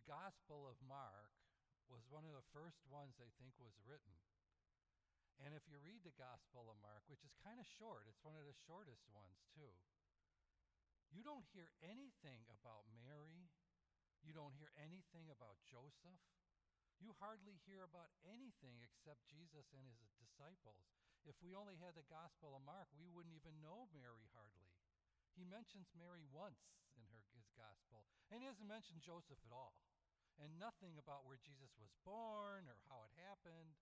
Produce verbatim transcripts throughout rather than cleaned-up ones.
Gospel of Mark was one of the first ones I think was written. And if you read the Gospel of Mark, which is kind of short, it's one of the shortest ones too, you don't hear anything about Mary. You don't hear anything about Joseph. You hardly hear about anything except Jesus and his disciples. If we only had the Gospel of Mark, we wouldn't even know Mary hardly. He mentions Mary once in her, his Gospel, and he doesn't mention Joseph at all, and nothing about where Jesus was born or how it happened.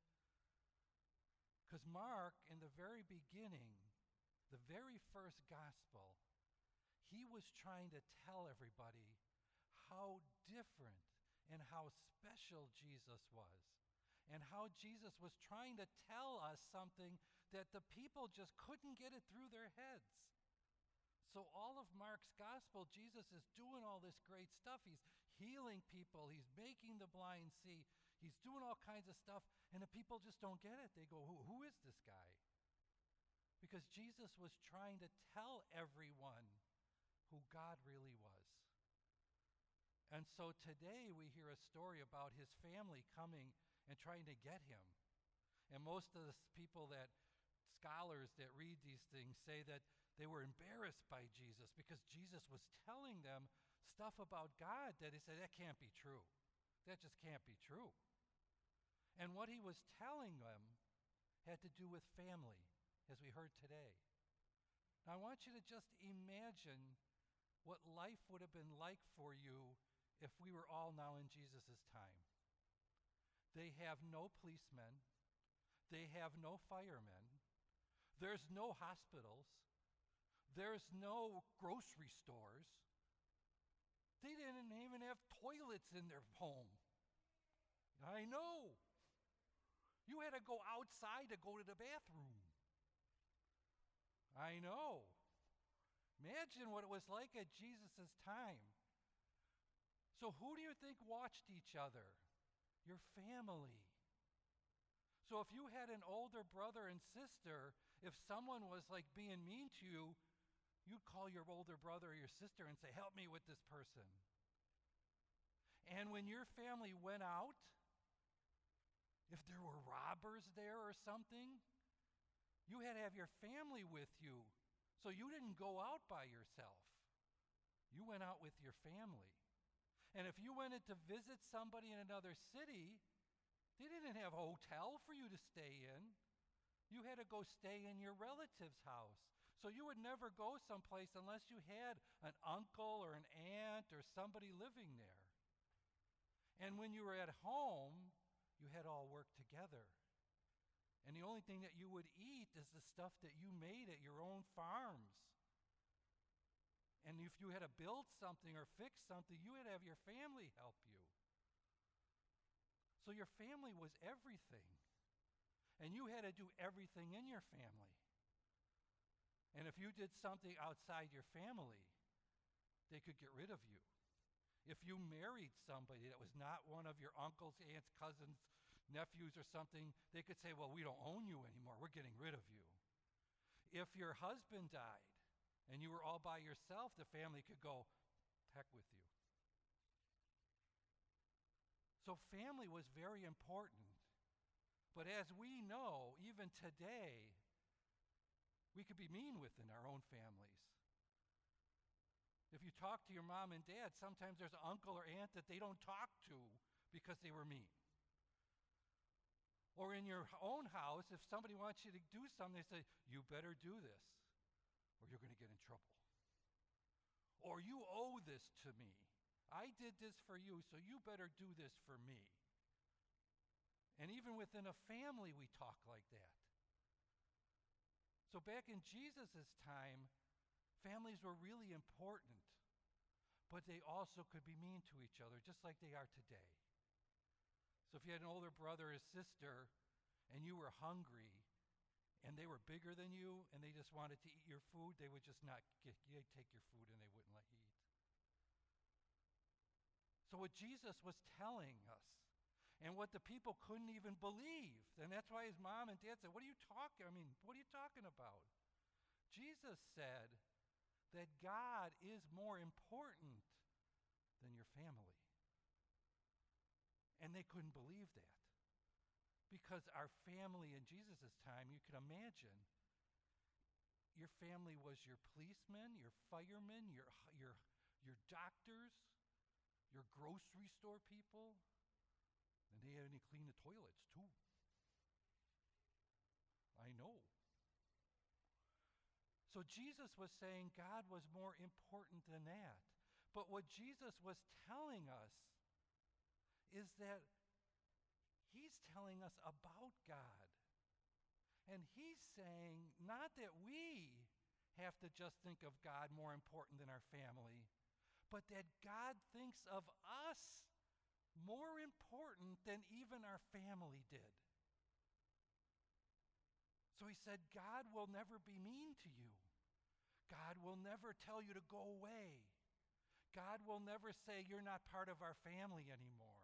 Because Mark, in the very beginning, the very first Gospel, he was trying to tell everybody how different and how special Jesus was, and how Jesus was trying to tell us something that the people just couldn't get it through their heads. So all of Mark's gospel, Jesus is doing all this great stuff. He's healing people. He's making the blind see. He's doing all kinds of stuff, and the people just don't get it. They go, who, who is this guy? Because Jesus was trying to tell everyone who God really was. And so today we hear a story about his family coming and trying to get him. And most of the people that, scholars that read these things say that they were embarrassed by Jesus because Jesus was telling them stuff about God that they said, that can't be true. That just can't be true. And what he was telling them had to do with family, as we heard today. Now I want you to just imagine what life would have been like for you if we were all now in Jesus' time. They have no policemen. They have no firemen. There's no hospitals. There's no grocery stores. They didn't even have toilets in their home. I know. You had to go outside to go to the bathroom. I know. Imagine what it was like at Jesus' time. So who do you think watched each other? Your family. So if you had an older brother and sister, if someone was like being mean to you, you'd call your older brother or your sister and say, help me with this person. And when your family went out, if there were robbers there or something, you had to have your family with you. So you didn't go out by yourself. You went out with your family. And if you went in to visit somebody in another city, they didn't have a hotel for you to stay in. You had to go stay in your relative's house. So you would never go someplace unless you had an uncle or an aunt or somebody living there. And when you were at home, you had all work together. And the only thing that you would eat is the stuff that you made at your own farms. And if you had to build something or fix something, you had to have your family help you. So your family was everything. And you had to do everything in your family. And if you did something outside your family, they could get rid of you. If you married somebody that was not one of your uncles, aunts, cousins, nephews or something, they could say, well, we don't own you anymore. We're getting rid of you. If your husband died and you were all by yourself, the family could go, heck with you. So family was very important. But as we know, even today, we could be mean within our own families. If you talk to your mom and dad, sometimes there's an uncle or aunt that they don't talk to because they were mean. Or in your own house, if somebody wants you to do something, they say, you better do this, or you're going to get in trouble. Or you owe this to me. I did this for you, so you better do this for me. And even within a family, we talk like that. So back in Jesus' time, families were really important, but they also could be mean to each other, just like they are today. So if you had an older brother or sister, and you were hungry, and they were bigger than you, and they just wanted to eat your food, they would just not get, they'd take your food and they wouldn't let you eat. So what Jesus was telling us, and what the people couldn't even believe, and that's why his mom and dad said, what are you talking, I mean, what are you talking about? Jesus said that God is more important than your family. And they couldn't believe that. Because our family in Jesus' time, you can imagine, your family was your policemen, your firemen, your, your, your doctors, your grocery store people, and they had to clean the toilets too. I know. So Jesus was saying God was more important than that. But what Jesus was telling us is that he's telling us about God. And he's saying not that we have to just think of God more important than our family, but that God thinks of us more important than even our family did. So he said, God will never be mean to you. God will never tell you to go away. God will never say you're not part of our family anymore.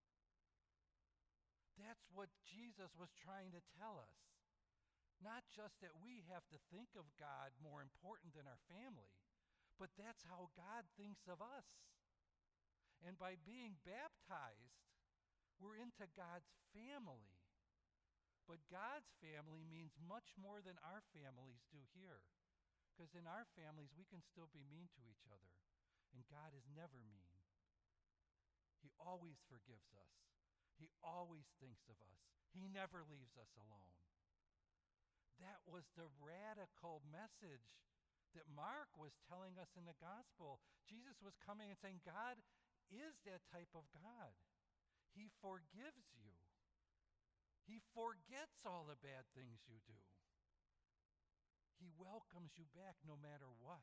That's what Jesus was trying to tell us. Not just that we have to think of God more important than our family, but that's how God thinks of us. And by being baptized, we're into God's family. But God's family means much more than our families do here. Because in our families, we can still be mean to each other. And God is never mean. He always forgives us. He always thinks of us. He never leaves us alone. That was the radical message that Mark was telling us in the gospel. Jesus was coming and saying, God is that type of God. He forgives you. He forgets all the bad things you do. He welcomes you back no matter what.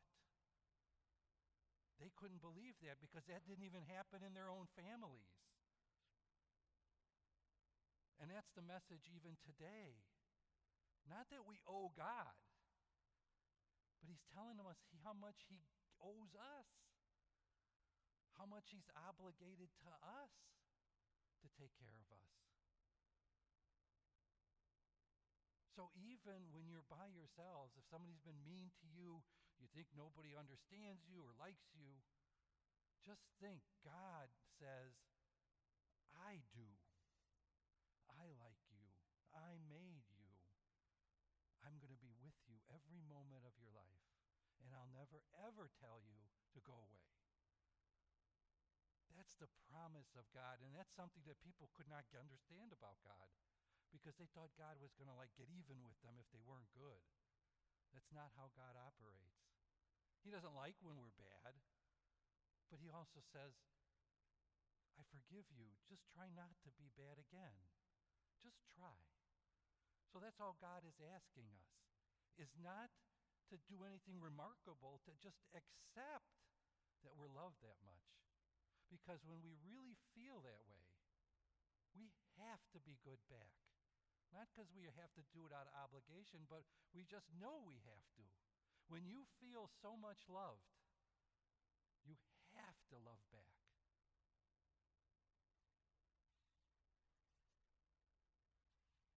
They couldn't believe that because that didn't even happen in their own families. And that's the message even today. Not that we owe God, but he's telling us how much he owes us, how much he's obligated to us to take care of us. So even when you're by yourselves, if somebody's been mean to you, you think nobody understands you or likes you, just think God says, I do. I like you. I made you. I'm going to be with you every moment of your life, and I'll never, ever tell you to go away. That's the promise of God, and that's something that people could not understand about God because they thought God was going to like get even with them if they weren't good. That's not how God operates. He doesn't like when we're bad, but he also says, I forgive you. Just try not to be bad again. Just try. So that's all God is asking us, is not to do anything remarkable, to just accept that we're loved that much. Because when we really feel that way, we have to be good back. Not because we have to do it out of obligation, but we just know we have to. When you feel so much loved, you have to love back.